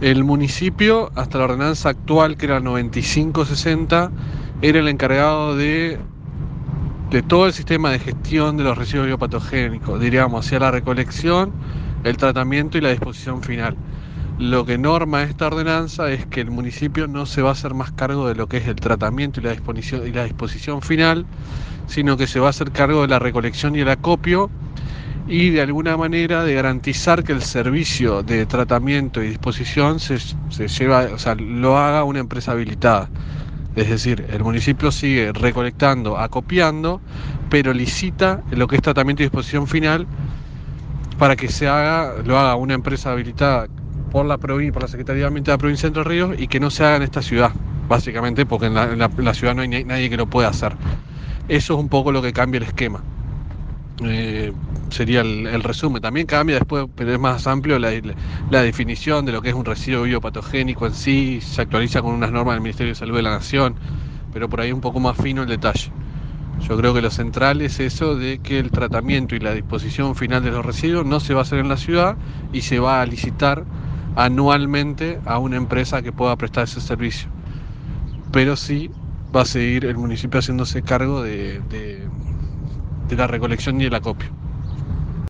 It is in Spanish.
El municipio, hasta la ordenanza actual, que era 9560, era el encargado de todo el sistema de gestión de los residuos biopatogénicos, diríamos, hacia la recolección, el tratamiento y la disposición final. Lo que norma esta ordenanza es que el municipio no se va a hacer más cargo de lo que es el tratamiento y la disposición final, sino que se va a hacer cargo de la recolección y el acopio y de alguna manera de garantizar que el servicio de tratamiento y disposición se lleva, o sea, lo haga una empresa habilitada. Es decir, el municipio sigue recolectando, acopiando, pero licita lo que es tratamiento y disposición final para que lo haga una empresa habilitada por la Secretaría de Ambiente de la provincia de Entre Ríos y que no se haga en esta ciudad, básicamente porque en la ciudad no hay nadie que lo pueda hacer. Eso es un poco lo que cambia el esquema. Sería el resumen. También cambia después, pero es más amplio la definición de lo que es un residuo biopatogénico en sí, se actualiza con unas normas del Ministerio de Salud de la Nación, pero por ahí un poco más fino el detalle. Yo creo que lo central es eso de que el tratamiento y la disposición final de los residuos no se va a hacer en la ciudad y se va a licitar anualmente a una empresa que pueda prestar ese servicio. Pero sí va a seguir el municipio haciéndose cargo de la recolección y el acopio.